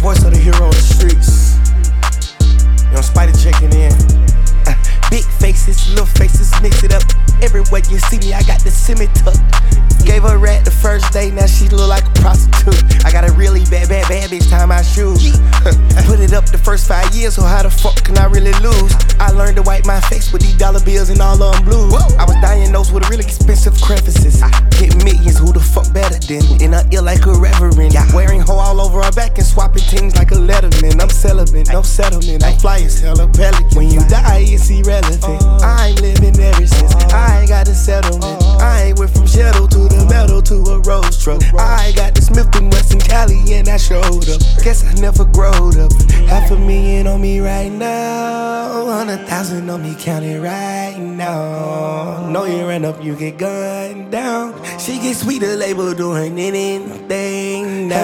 voice of the hero of the streets. Young Spider checking in. Big faces, little faces, mix it up. Everywhere you see me, I got the semi tuck. Gave her rat the first day, now she look like a prostitute. I got a really bad bitch tie my shoes. Put it up the first 5 years, so how the fuck can I really lose? I learned to wipe my face with these dollar bills and all of them blues. I was diagnosed with really expensive crevices. Get millions, who the fuck better than? In her ear like a reverend. Wearing hoe all over her back and swapping things like a letterman. I'm celibate, no settlement. I fly as hell a pelican. When you die, it's irrelevant. I ain't living ever since. I ain't got a settlement. I ain't went from shadow to the metal to a rose truck. I got the Smith & Wesson Cali and I showed up. Guess I never growed up. $500,000 on me right now. 100,000 on me, count it right now. Know you ran up, you get gunned down. She get sweet, the label doing anything now.